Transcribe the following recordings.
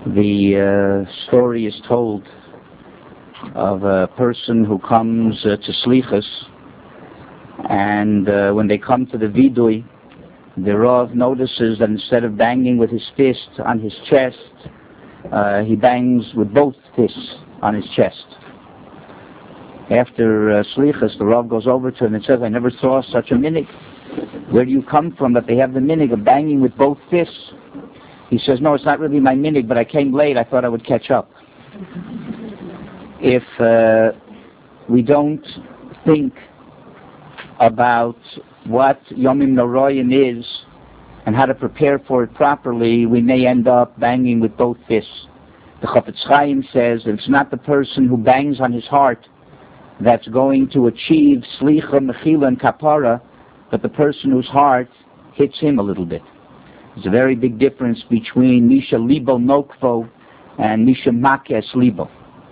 The story is told of a person who comes to Slichus, and when they come to the Vidui, the Rav notices that instead of banging with his fist on his chest, he bangs with both fists on his chest. After Slichus, the Rav goes over to him and says, "I never saw such a minig. Where do you come from that they have the minig of banging with both fists?" He says, "No, it's not really my minig, but I came late. I thought I would catch up." If we don't think about what Yomim Noroyim is and how to prepare for it properly, we may end up banging with both fists. The Chafetz Chaim says that it's not the person who bangs on his heart that's going to achieve Slicha, Mechila, and Kapara, but the person whose heart hits him a little bit. There's a very big difference between Misha Libo Nokvo and Misha Makes Libo.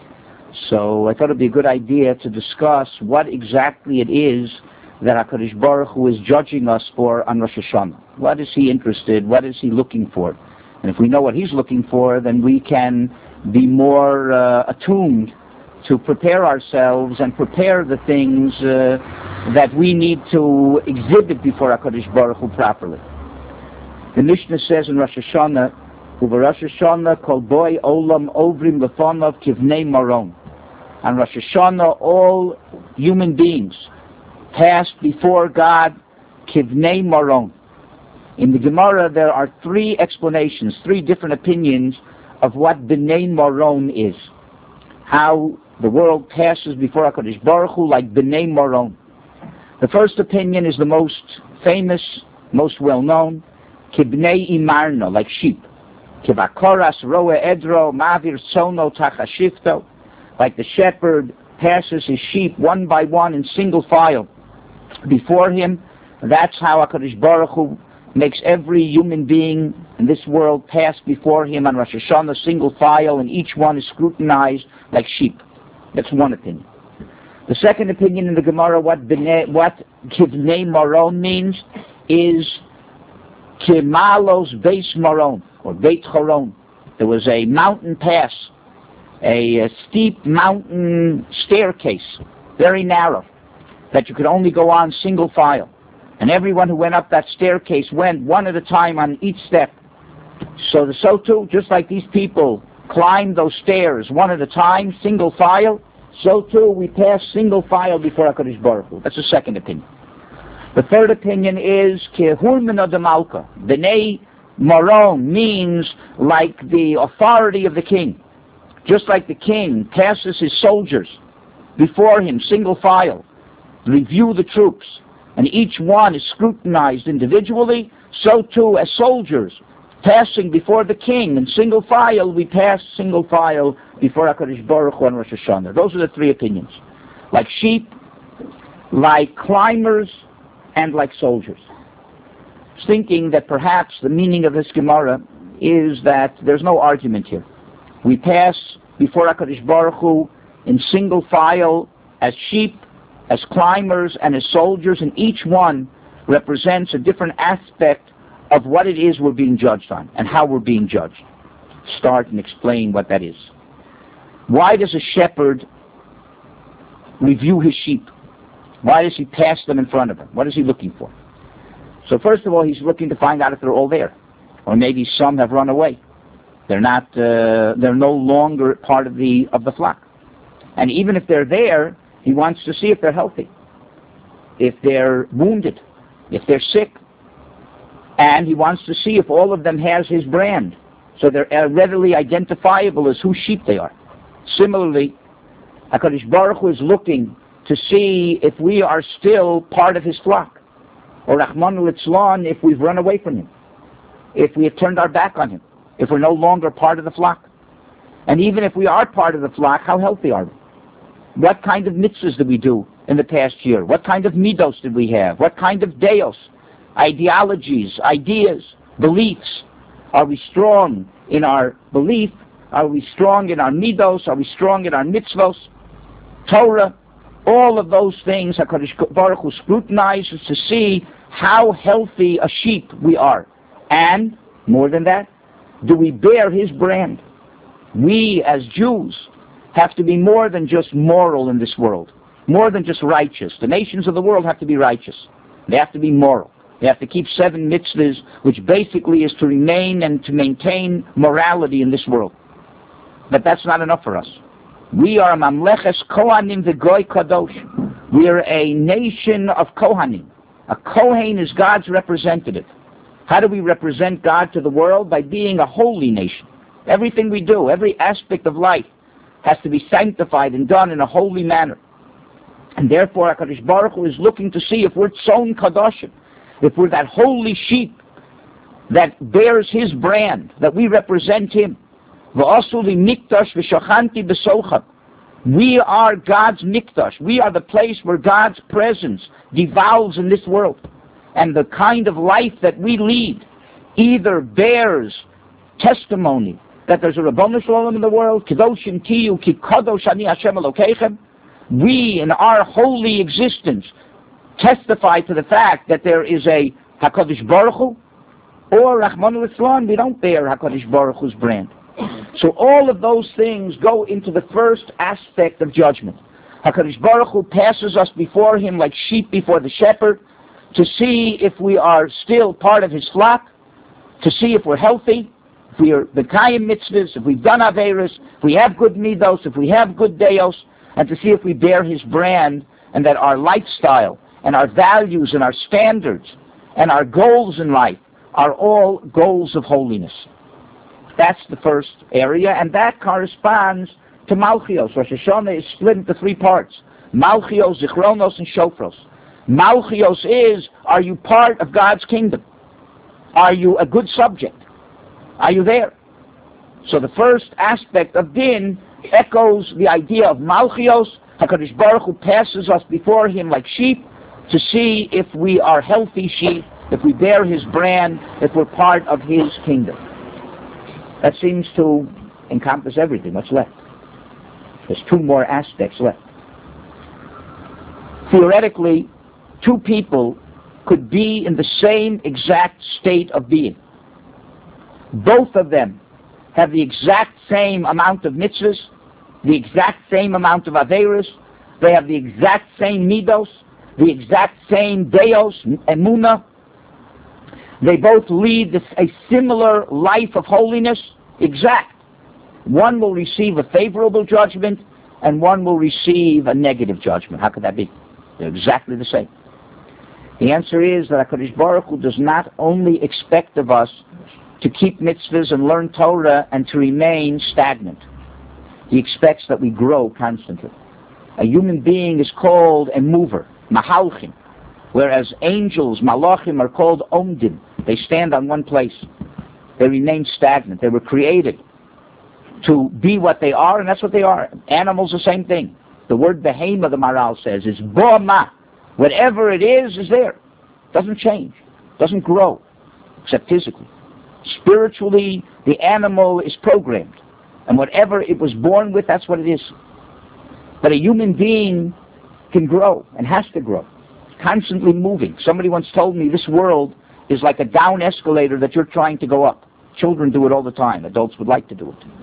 So I thought it would be a good idea to discuss what exactly it is that HaKadosh Baruch Hu is judging us for on Rosh Hashanah. What is he interested? What is he looking for? And if we know what he's looking for, then we can be more attuned to prepare ourselves and prepare the things that we need to exhibit before HaKadosh Baruch Hu properly. The Mishnah says in Rosh Hashanah, "Uva Rosh Hashanah kol boy olam ovrim lefonav kivnei maron." On Rosh Hashanah, all human beings pass before God kivnei maron. In the Gemara, there are three explanations, three different opinions of what bnei maron is. How the world passes before HaKadosh Baruch Hu like bnei maron. The first opinion is the most famous, most well-known, kibnei imarno, like sheep. Kivakoras roe edro mavir sono tachashifto, like the shepherd passes his sheep one by one in single file before him. That's how HaKadosh Baruch Hu makes every human being in this world pass before him on Rosh Hashanah, single file, and each one is scrutinized like sheep. That's one opinion. The second opinion in the Gemara, what kivnei maron means, is kimalos beis maron, or beit choron. There was a mountain pass, a steep mountain staircase, very narrow, that you could only go on single file. And everyone who went up that staircase went one at a time on each step. So too, just like these people climbed those stairs one at a time, single file, so too we pass single file before HaKadosh Baruch Hu. That's the second opinion. The third opinion is Kehurmina de Malka. Bnei Maron means like the authority of the king. Just like the king passes his soldiers before him, single file, review the troops, and each one is scrutinized individually, so too as soldiers passing before the king in single file, we pass single file before HaKadosh Baruch Hu on Rosh Hashanah. Those are the three opinions. Like sheep, like climbers, and like soldiers. Thinking that perhaps the meaning of this Gemara is that there's no argument here. We pass before HaKadosh Baruch Hu in single file as sheep, as climbers, and as soldiers, and each one represents a different aspect of what it is we're being judged on and how we're being judged. Start and explain what that is. Why does a shepherd review his sheep? Why does he pass them in front of him? What is he looking for? So first of all, he's looking to find out if they're all there. Or maybe some have run away. They're no longer part of the flock. And even if they're there, he wants to see if they're healthy, if they're wounded, if they're sick. And he wants to see if all of them has his brand, so they're readily identifiable as whose sheep they are. Similarly, HaKadosh Baruch Hu is looking to see if we are still part of his flock, or Rahman al-Itzlan, if we've run away from him, if we have turned our back on him, if we're no longer part of the flock. And even if we are part of the flock, how healthy are we? What kind of mitzvahs did we do in the past year? What kind of midos did we have? What kind of deos, ideologies, ideas, beliefs? Are we strong in our belief? Are we strong in our midos? Are we strong in our mitzvos? Torah? All of those things HaKadosh Baruch Hu scrutinizes to see how healthy a sheep we are. And, more than that, do we bear his brand? We as Jews have to be more than just moral in this world, more than just righteous. The nations of the world have to be righteous. They have to be moral. They have to keep 7 mitzvahs, which basically is to remain and to maintain morality in this world. But that's not enough for us. We are Mamleches Kohanim v'Goy Kadosh. We are a nation of Kohanim. A Kohen is God's representative. How do we represent God to the world? By being a holy nation. Everything we do, every aspect of life, has to be sanctified and done in a holy manner. And therefore HaKadosh Baruch Hu is looking to see if we're tzon kadoshim, if we're that holy sheep that bears His brand, that we represent Him. V'asu li mikdash v'shachanti b'socham. We are God's mikdash. We are the place where God's presence devolves in this world. And the kind of life that we lead either bears testimony that there's a Rabbanu Shalom in the world, Kedoshim Tiyu Ki Kadosh Ani Hashem Elokeichem. We, in our holy existence, testify to the fact that there is a HaKadosh Baruch Hu, or Rahmanu Litzlan, we don't bear HaKadosh Baruch Hu's brand. So all of those things go into the first aspect of judgment. HaKadosh Baruch Hu passes us before Him like sheep before the shepherd to see if we are still part of His flock, to see if we're healthy, if we are B'kayim mitzvahs, if we've done Averis, if we have good midos, if we have good deos, and to see if we bear His brand and that our lifestyle and our values and our standards and our goals in life are all goals of holiness. That's the first area, and that corresponds to Malchios. Rosh Hashanah is split into 3 parts: Malchios, Zichronos, and Shofros. Malchios is, are you part of God's kingdom? Are you a good subject? Are you there? So the first aspect of Din echoes the idea of Malchios. HaKadosh Baruch Hu passes us before Him like sheep to see if we are healthy sheep, if we bear His brand, if we're part of His kingdom. That seems to encompass everything. What's left? There's 2 more aspects left. Theoretically, 2 people could be in the same exact state of being. Both of them have the exact same amount of mitzvahs, the exact same amount of averos, they have the exact same midos, the exact same deos, emunah. They both lead a similar life of holiness, exact. One will receive a favorable judgment, and one will receive a negative judgment. How could that be? They're exactly the same. The answer is that HaKadosh Baruch Hu does not only expect of us to keep mitzvahs and learn Torah and to remain stagnant. He expects that we grow constantly. A human being is called a mover, mahalchim, whereas angels, malachim, are called omdim. They stand on one place. They remain stagnant. They were created to be what they are, and that's what they are. Animals, the same thing. The word behema, the Maral says, is bo'ama. Whatever it is there. Doesn't change. Doesn't grow, except physically. Spiritually, the animal is programmed. And whatever it was born with, that's what it is. But a human being can grow and has to grow. Constantly moving. Somebody once told me this world is like a down escalator that you're trying to go up. Children do it all the time. Adults would like to do it.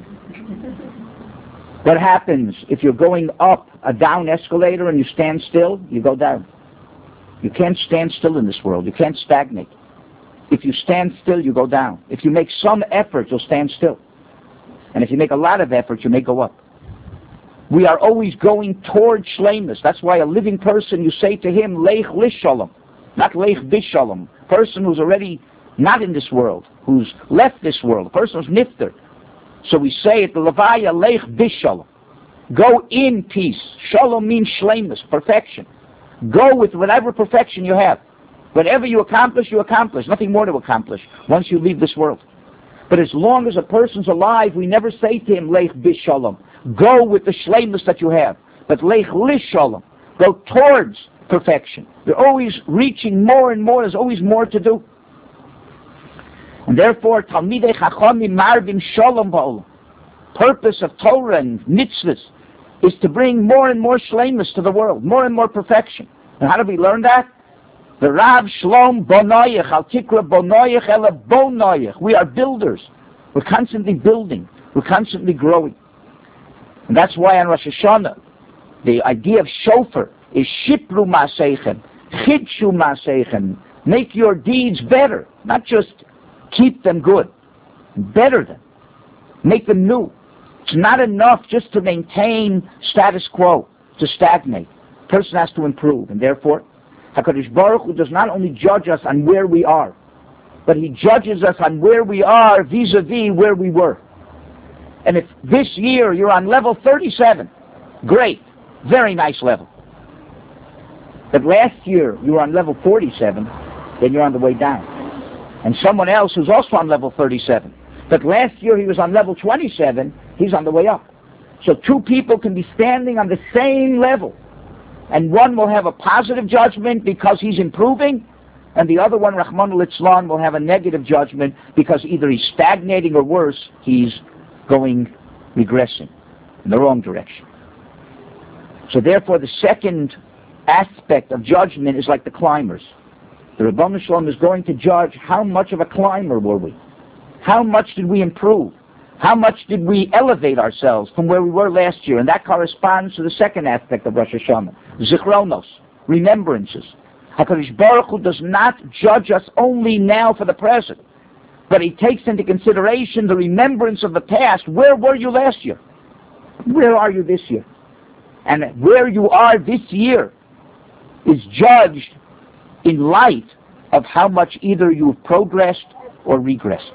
What happens if you're going up a down escalator and you stand still? You go down. You can't stand still in this world. You can't stagnate. If you stand still, you go down. If you make some effort, you'll stand still. And if you make a lot of effort, you may go up. We are always going toward shleimus. That's why a living person, you say to him, leich lishalom, not leich bishalom. Person who's already not in this world, who's left this world, a person who's nifter. So we say at the Levaya, leich bishalom. Go in peace. Shalom means shleimus, perfection. Go with whatever perfection you have. Whatever you accomplish, you accomplish. Nothing more to accomplish once you leave this world. But as long as a person's alive, we never say to him, leich bishalom. Go with the shleimus that you have. But leich lishalom. Go towards perfection. You're always reaching more and more. There's always more to do. And therefore, Talmidei Chachamim Marbim Shalom Ba'olam. Purpose of Torah and mitzvahs is to bring more and more shleimus to the world, more and more perfection. And how do we learn that? The Rav Shlom Bonoyech, Al Tikra Bonoyech Ela Bonoyech. We are builders. We're constantly building. We're constantly growing. And that's why on Rosh Hashanah, the idea of shofar is shipru ma'aseichem, chidshu ma'aseichem. Make your deeds better, not just keep them good. Better them. Make them new. It's not enough just to maintain status quo, to stagnate. A person has to improve, and therefore, HaKadosh Baruch Hu does not only judge us on where we are, but He judges us on where we are vis-a-vis where we were. And if this year you're on level 37, great, very nice level. But last year you were on level 47, then you're on the way down. And someone else who's also on level 37, but last year he was on level 27, he's on the way up. So two people can be standing on the same level, and one will have a positive judgment because he's improving, and the other one, Rahman al-Islam, will have a negative judgment because either he's stagnating or worse, he's regressing in the wrong direction. So therefore the second aspect of judgment is like the climbers. The Ribono Shel Olam is going to judge how much of a climber were we. How much did we improve? How much did we elevate ourselves from where we were last year? And that corresponds to the second aspect of Rosh Hashanah. Zichronos, remembrances. HaKadosh Baruch Hu does not judge us only now for the present, but He takes into consideration the remembrance of the past. Where were you last year? Where are you this year? And where you are this year is judged in light of how much either you've progressed or regressed.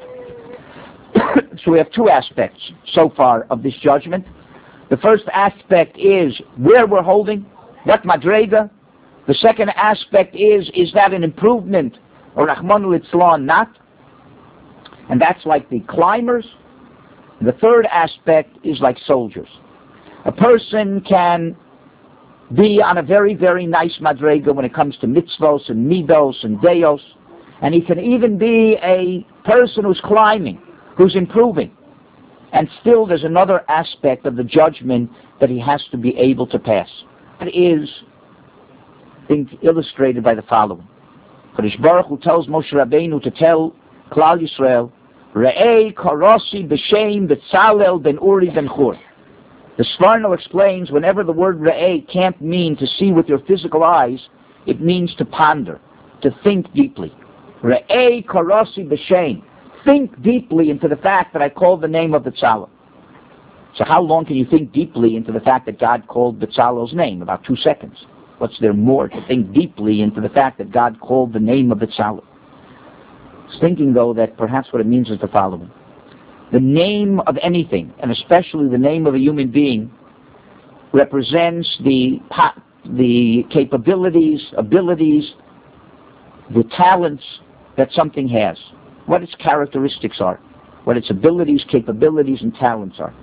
So we have two aspects so far of this judgment. The first aspect is where we're holding, what madrega. The second aspect is that an improvement, or Rahman al-Islam not? And that's like the climbers. The third aspect is like soldiers. A person can be on a very, very nice madrega when it comes to mitzvos and midos and deos, and he can even be a person who's climbing, who's improving. And still there's another aspect of the judgment that he has to be able to pass. That is being illustrated by the following. Kadosh Baruch Hu tells Moshe Rabbeinu to tell Klal Yisrael, Re'ei karosi b'shem b'tzalel ben Uri ben Chur. The Sforno explains whenever the word Re'ei can't mean to see with your physical eyes, it means to ponder, to think deeply. Re'ei karosi b'shem. Think deeply into the fact that I called the name of Betzalel. So how long can you think deeply into the fact that God called Betzalel's name? About 2 seconds. What's there more to think deeply into the fact that God called the name of Betzalel? It's thinking, though, that perhaps what it means is the following. The name of anything, and especially the name of a human being, represents the capabilities, abilities, the talents that something has. What its characteristics are, what its abilities, capabilities, and talents are.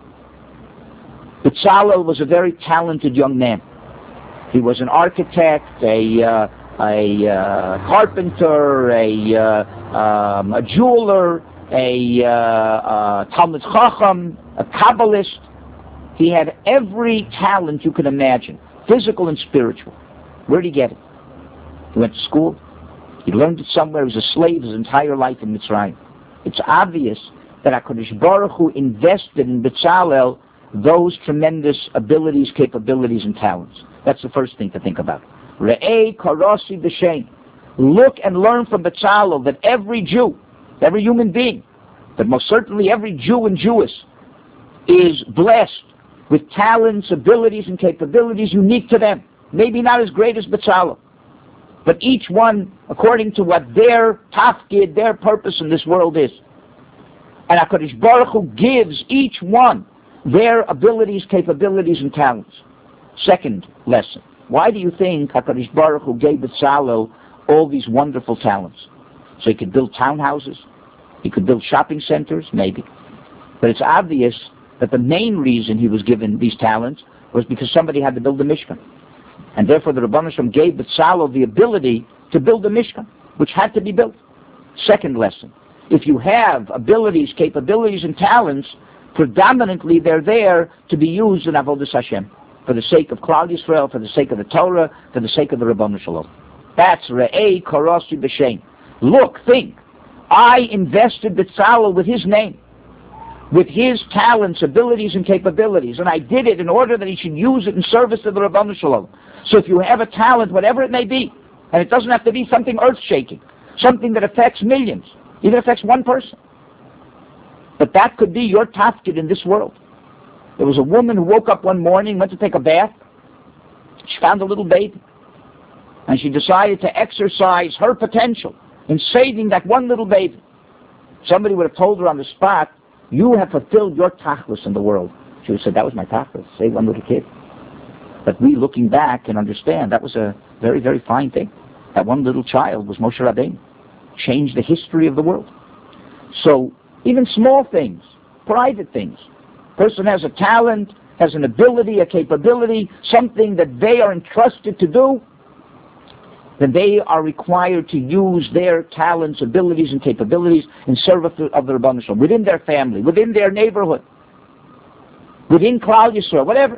Betzalel was a very talented young man. He was an architect, a carpenter, a jeweler, a Talmud Chacham, a Kabbalist. He had every talent you can imagine, physical and spiritual. Where did he get it? He went to school. He learned it somewhere. He was a slave his entire life in Mitzrayim. It's obvious that HaKadosh Baruch Hu invested in Betzalel those tremendous abilities, capabilities, and talents. That's the first thing to think about. Re'ei karosi b'shem. Look and learn from Betzalel that every Jew, every human being, but most certainly every Jew and Jewess, is blessed with talents, abilities, and capabilities unique to them. Maybe not as great as Betzalel, but each one according to what their tafkid, their purpose in this world is. And HaKadosh Baruch Hu gives each one their abilities, capabilities, and talents. Second lesson. Why do you think HaKadosh Baruch Hu gave Betzalel all these wonderful talents? So he could build townhouses, he could build shopping centers, maybe. But it's obvious that the main reason he was given these talents was because somebody had to build the Mishkan. And therefore the Ribono Shel Olam gave Betzalel the ability to build the Mishkan, which had to be built. Second lesson. If you have abilities, capabilities, and talents, predominantly they're there to be used in Avodas Hashem, for the sake of Klal Yisrael, for the sake of the Torah, for the sake of the Ribono Shel Olam. That's Re'ei karosi b'shem. Look, think. I invested Betzalel with his name. with his talents, abilities, and capabilities, and I did it in order that he should use it in service to the Rabbanu Shalom. So if you have a talent, whatever it may be, and it doesn't have to be something earth-shaking, something that affects millions, even affects one person, but that could be your tafkid in this world. There was a woman who woke up one morning, went to take a bath. She found a little baby, and she decided to exercise her potential in saving that one little baby. Somebody would have told her on the spot, you have fulfilled your tachlis in the world. She would have said, that was my tachlis, save one little kid. But we, looking back, can understand that was a very, very fine thing. That one little child was Moshe Rabbeinu. Changed the history of the world. So, even small things, private things. Person has a talent, has an ability, a capability, something that they are entrusted to do, then they are required to use their talents, abilities, and capabilities in service of the Rabbanu Shalom, within their family, within their neighborhood, within Klal Yisrael, whatever.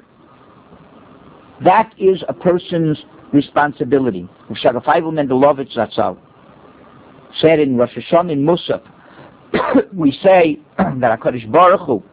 That is a person's responsibility. Shara Feivel Mendelovitz Zatzal said in Rosh Hashanah in Musaf, we say that HaKadosh Baruch Hu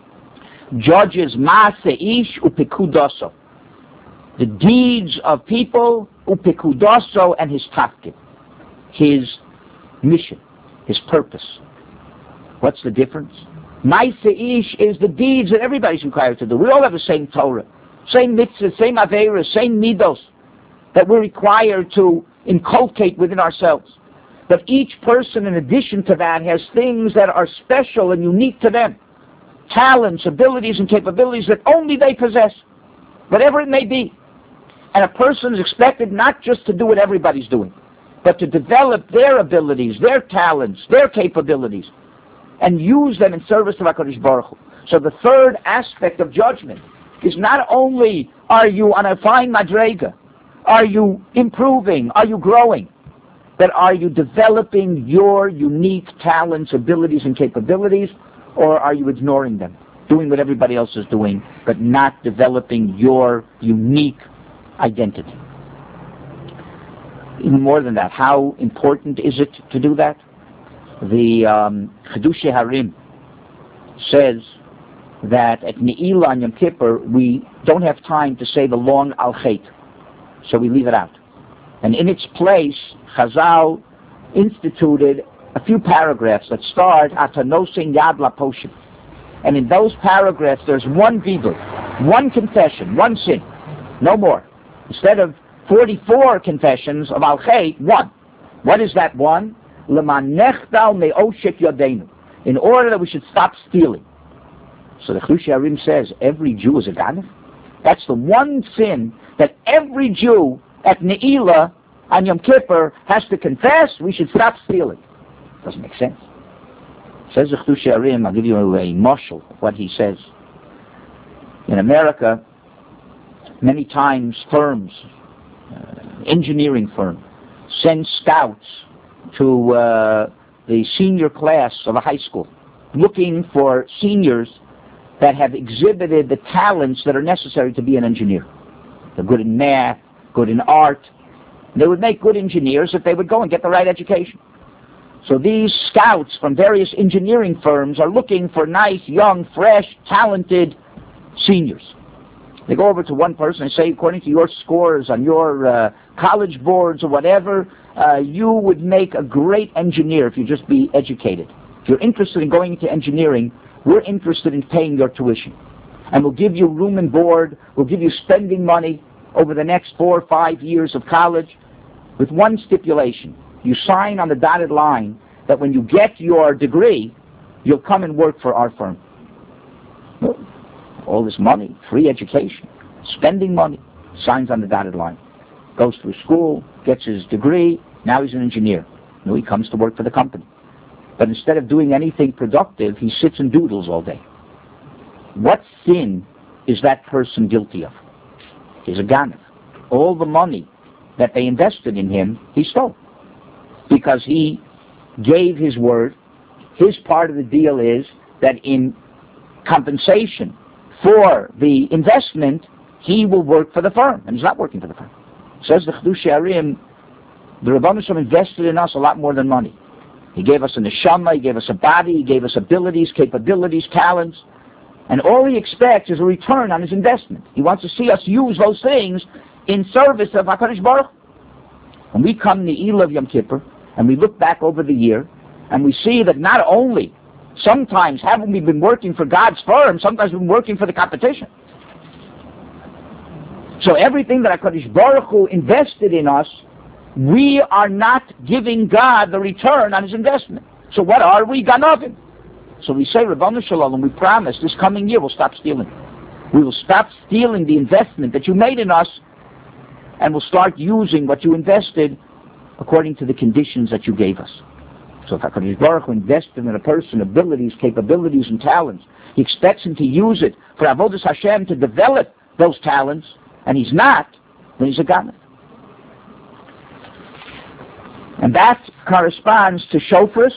judges Maaseh Ish Upekudoso, the deeds of people, Upekudoso, and his tafkid, his mission, his purpose. What's the difference? Maaseh Ish is the deeds that everybody's required to do. We all have the same Torah, same mitzvahs, same averas, same midos that we're required to inculcate within ourselves. But each person, in addition to that, has things that are special and unique to them. Talents, abilities, and capabilities that only they possess, whatever it may be. And a person is expected not just to do what everybody's doing, but to develop their abilities, their talents, their capabilities, and use them in service to HaKadosh Baruch Hu. So the third aspect of judgment is not only are you on a fine madrega, are you improving, are you growing, but are you developing your unique talents, abilities, and capabilities, or are you ignoring them, doing what everybody else is doing, but not developing your unique identity? Even more than that, how important is it to do that? The Chidushei Harim says that at Ne'ilah and Yom Kippur, we don't have time to say the long Al Chet, so we leave it out. And in its place, Chazal instituted a few paragraphs that start Atanosin Yad Laposhim. And in those paragraphs, there's one vidur, one confession, one sin, no more. Instead of 44 confessions of Al Chet, one. What is that one? Leman nechtal me'oshek yodenu. In order that we should stop stealing. So the Chidushei Harim says every Jew is a ganef. That's the one sin that every Jew at Ne'ilah on Yom Kippur has to confess. We should stop stealing. Doesn't make sense. Says the Chidushei Harim, I'll give you a marshal of what he says. In America, many times firms, engineering firms, send scouts to the senior class of a high school, looking for seniors that have exhibited the talents that are necessary to be an engineer. They're good in math, good in art. They would make good engineers if they would go and get the right education. So these scouts from various engineering firms are looking for nice, young, fresh, talented seniors. They go over to one person and say, according to your scores on your college boards or whatever, you would make a great engineer if you just be educated. If you're interested in going into engineering, we're interested in paying your tuition. And we'll give you room and board, we'll give you spending money over the next 4 or 5 years of college, with one stipulation. You sign on the dotted line that when you get your degree, you'll come and work for our firm. Well, all this money, free education, spending money, signs on the dotted line. Goes through school, gets his degree, now he's an engineer. Now he comes to work for the company. But instead of doing anything productive, he sits and doodles all day. What sin is that person guilty of? He's a ganef. All the money that they invested in him, he stole. Because he gave his word. His part of the deal is that in compensation for the investment, he will work for the firm. And he's not working for the firm. Says the Chidushei Harim, the Rabbanu Shalom invested in us a lot more than money. He gave us a neshama, He gave us a body, He gave us abilities, capabilities, talents. And all He expects is a return on His investment. He wants to see us use those things in service of HaKadosh Baruch. When we come to the Elul of Yom Kippur, and we look back over the year, and we see that not only sometimes haven't we been working for God's firm, sometimes we've been working for the competition. So everything that HaKadosh Baruch Hu invested in us, we are not giving God the return on His investment. So what are we? Ganavim. So we say, Rabbanu Shalom, we promise this coming year we'll stop stealing. We will stop stealing the investment that you made in us, and we'll start using what you invested according to the conditions that you gave us. So if HaKadosh Baruch Hu invested in a person abilities, capabilities, and talents, He expects him to use it for Avodas Hashem, to develop those talents, and he's not, then he's a Ganav. And that corresponds to Shofris.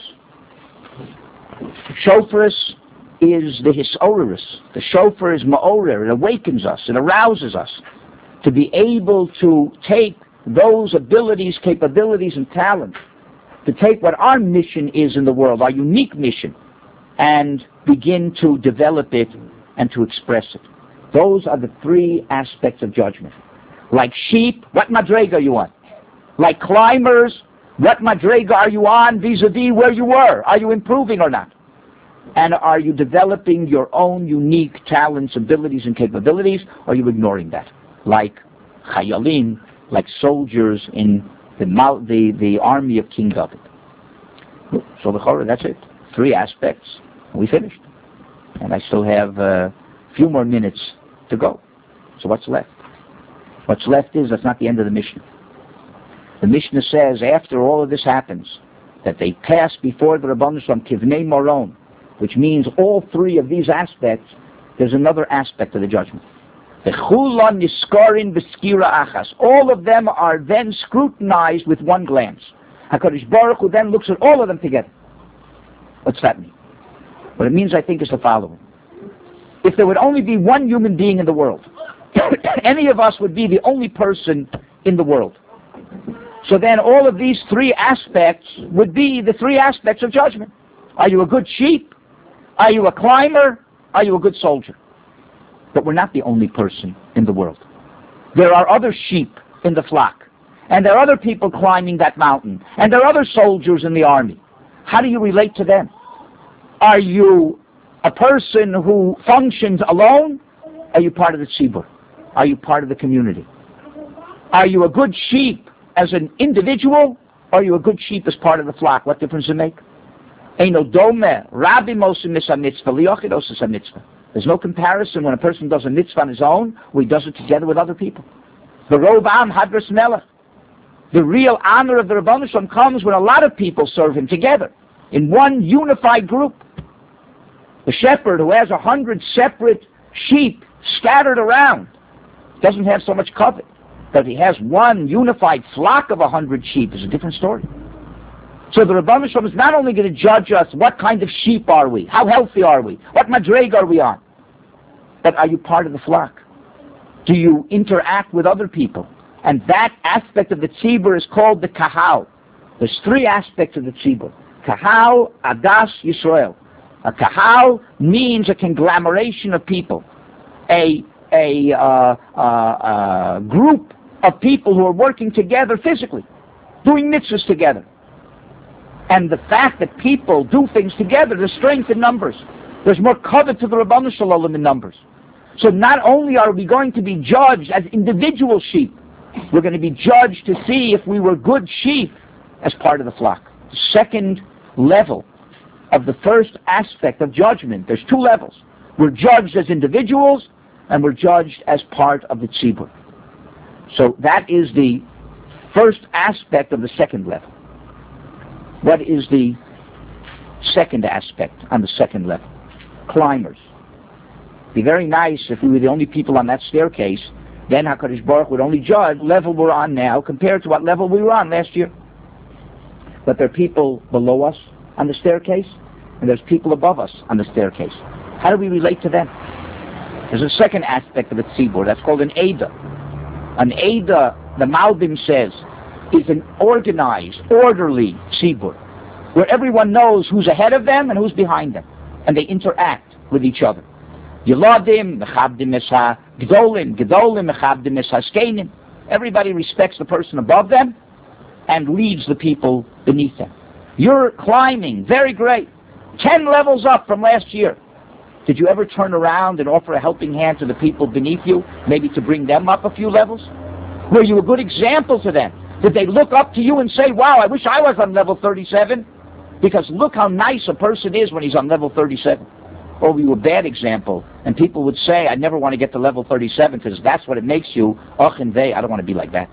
Shofris is the Hisoreris. The Shofar is Ma'orer. It awakens us. It arouses us to be able to take those abilities, capabilities, and talents, to take what our mission is in the world, our unique mission, and begin to develop it and to express it. Those are the three aspects of judgment. Like sheep, what madrega are you on? Like climbers, what madrega are you on vis-a-vis where you were? Are you improving or not? And are you developing your own unique talents, abilities, and capabilities, or are you ignoring that? Like chayalim, like soldiers in the army of King David. So the Chorah, that's it. Three aspects. We finished. And I still have a few more minutes to go. So what's left? What's left is, that's not the end of the Mishnah. The Mishnah says, after all of this happens, that they pass before the Rabbanu Shalom Kivnei Moron, which means all three of these aspects, there's another aspect of the judgment. All of them are then scrutinized with one glance. HaKadosh Baruch Hu then looks at all of them together. What's that mean? What it means, I think, is the following. If there would only be one human being in the world, any of us would be the only person in the world. So then all of these three aspects would be the three aspects of judgment. Are you a good sheep? Are you a climber? Are you a good soldier? But we're not the only person in the world. There are other sheep in the flock. And there are other people climbing that mountain. And there are other soldiers in the army. How do you relate to them? Are you a person who functions alone? Are you part of the tzibur? Are you part of the community? Are you a good sheep as an individual? Or are you a good sheep as part of the flock? What difference does it make? There's no comparison when a person does a mitzvah on his own, or he does it together with other people. The Rov Am Hadras Melech. The real honor of the Rabbanu Shalom comes when a lot of people serve him together, in one unified group. The shepherd who has 100 separate sheep scattered around doesn't have so much covet. But he has one unified flock of 100 sheep, is a different story. So the Rabbanu Shalom is not only going to judge us, what kind of sheep are we? How healthy are we? What madreg are we on? But are you part of the flock? Do you interact with other people? And that aspect of the tzibur is called the kahal. There's three aspects of the tzibur. Kahal, Adas, Yisrael. A kahal means a conglomeration of people. A group of people who are working together physically, doing mitzvahs together. And the fact that people do things together, there's strength in numbers. There's more covet to the Rabbanu Shalom in numbers. So not only are we going to be judged as individual sheep, we're going to be judged to see if we were good sheep as part of the flock. The second level of the first aspect of judgment, there's two levels. We're judged as individuals, and we're judged as part of the tzibur. So that is the first aspect of the second level. What is the second aspect on the second level? Climbers. It'd be very nice if we were the only people on that staircase. Then HaKadosh Baruch would only judge the level we're on now compared to what level we were on last year. But there are people below us on the staircase, and there's people above us on the staircase. How do we relate to them? There's a second aspect of the tzibur. That's called an Eidah. An Eidah, the Malbim says, is an organized, orderly tzibur. where everyone knows who's ahead of them and who's behind them, and they interact with each other. Yeladim mechabdim es ha-gdolim, gdolim mechabdim es ha-skeinim. Everybody respects the person above them and leads the people beneath them. You're climbing, very great, 10 levels up from last year. Did you ever turn around and offer a helping hand to the people beneath you, maybe to bring them up a few levels? Were you a good example to them? Did they look up to you and say, wow, I wish I was on level 37? Because look how nice a person is when he's on level 37. Or were you a bad example? And people would say, I never want to get to level 37 because that's what it makes you. Och and they, I don't want to be like that.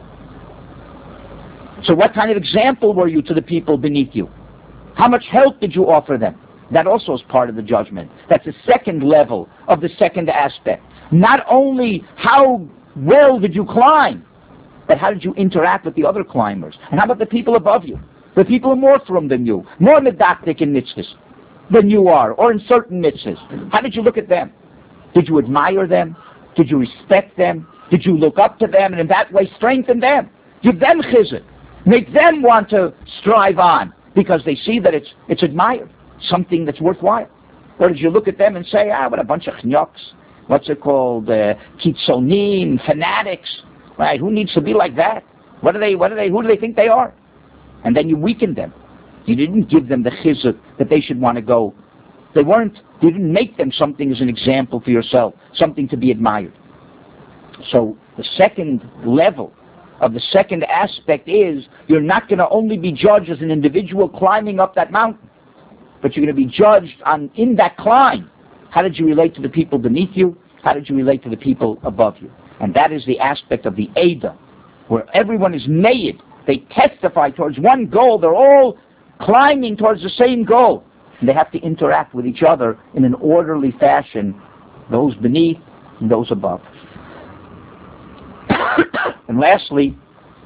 So what kind of example were you to the people beneath you? How much help did you offer them? That also is part of the judgment. That's the second level of the second aspect. Not only how well did you climb, but how did you interact with the other climbers? And how about the people above you? The people who are more from than you, more medactic in mitzvahs than you are, or in certain mitzvahs. How did you look at them? Did you admire them? Did you respect them? Did you look up to them and in that way strengthen them? Give them chizuk. Make them want to strive on because they see that it's admired, something that's worthwhile. Or did you look at them and say, what a bunch of chnyuks, what's it called, kitzonim, fanatics, right? Who needs to be like that? Who do they think they are? And then you weakened them. You didn't give them the chizuk that they should want to go. You didn't make them something as an example for yourself, something to be admired. So the second level of the second aspect is you're not going to only be judged as an individual climbing up that mountain, but you're going to be judged in that climb. How did you relate to the people beneath you? How did you relate to the people above you? And that is the aspect of the Eidah, where everyone is made. They testify towards one goal. They're all climbing towards the same goal. And they have to interact with each other in an orderly fashion, those beneath and those above. And lastly,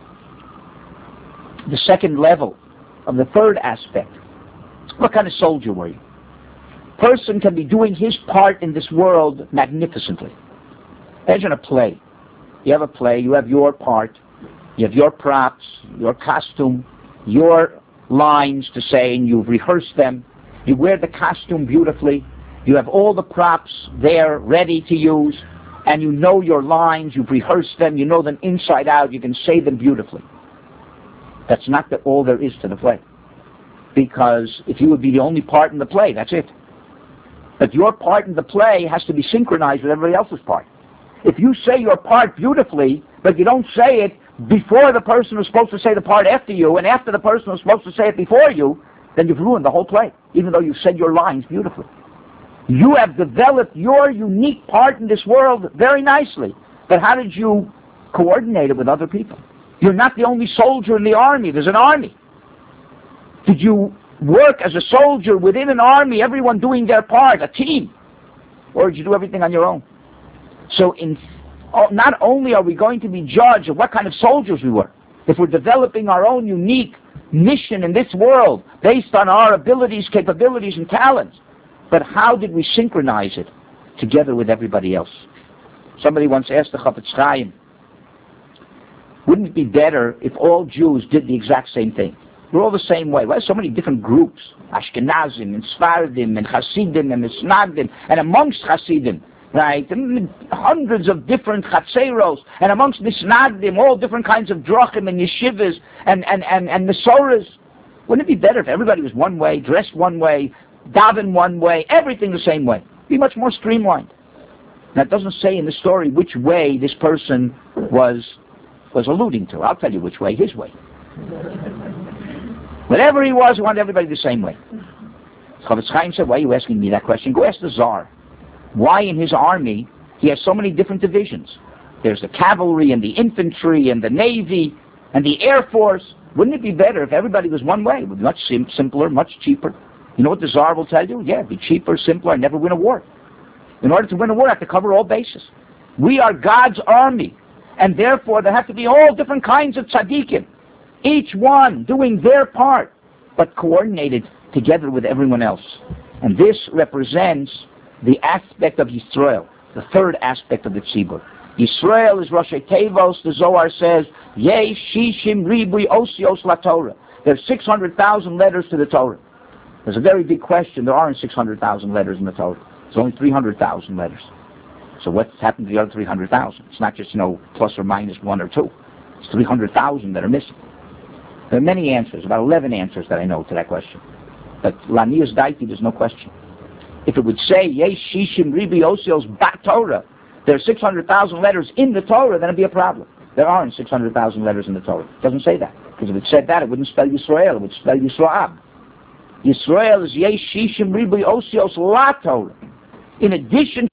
the second level of the third aspect. What kind of soldier were you? Person can be doing his part in this world magnificently. Imagine a play. You have a play, you have your part, you have your props, your costume, your lines to say, and you've rehearsed them. You wear the costume beautifully. You have all the props there ready to use, and you know your lines, you've rehearsed them, you know them inside out, you can say them beautifully. That's not all there is to the play. Because if you would be the only part in the play, that's it. But your part in the play has to be synchronized with everybody else's part. If you say your part beautifully, but you don't say it before the person who's supposed to say the part after you, and after the person who's supposed to say it before you, then you've ruined the whole play, even though you said your lines beautifully. You have developed your unique part in this world very nicely, but how did you coordinate it with other people? You're not the only soldier in the army. There's an army. Did you work as a soldier within an army, everyone doing their part, a team? Or did you do everything on your own? So not only are we going to be judged of what kind of soldiers we were, if we're developing our own unique mission in this world based on our abilities, capabilities, and talents, but how did we synchronize it together with everybody else? Somebody once asked the Chafetz Chaim, wouldn't it be better if all Jews did the exact same thing? We're all the same way. Why so many different groups? Ashkenazim and Sfardim and Hasidim and Misnagdim, and amongst Hasidim, right? And hundreds of different Chatzeros, and amongst Misnagdim, all different kinds of Drachim and Yeshivas and Mesoras. Wouldn't it be better if everybody was one way, dressed one way, daven one way, everything the same way? It'd be much more streamlined. Now, it doesn't say in the story which way this person was alluding to. I'll tell you which way, his way. Whatever he was, he wanted everybody the same way. Chafetz Chaim said, why are you asking me that question? Go ask the Tsar. Why in his army he has so many different divisions? There's the cavalry and the infantry and the navy and the air force. Wouldn't it be better if everybody was one way? It would be much simpler, much cheaper. You know what the Tsar will tell you? Yeah, it'd be cheaper, simpler, and never win a war. In order to win a war, I have to cover all bases. We are God's army, and therefore there have to be all different kinds of tzaddikim, each one doing their part, but coordinated together with everyone else. And this represents the aspect of Yisrael, the third aspect of the Tzibur. Yisrael is Rosh Tevos, the Zohar says, Yesh Shishim Ribui Osios LaTorah. There's 600,000 letters to the Torah. There's a very big question. There aren't 600,000 letters in the Torah. There's only 300,000 letters. So what's happened to the other 300,000? It's not just, plus or minus 1 or 2. It's 300,000 that are missing. There are many answers, about 11 answers that I know to that question. But Lanius Daiti, there's no question. If it would say, Yesh Shishim Ribi Osios Bat Torah, there are 600,000 letters in the Torah, then it'd be a problem. There aren't 600,000 letters in the Torah. It doesn't say that. Because if it said that, it wouldn't spell Yisrael. It would spell Yisroab. Yisrael is Yesh Shishim Ribi Osios La Torah. In addition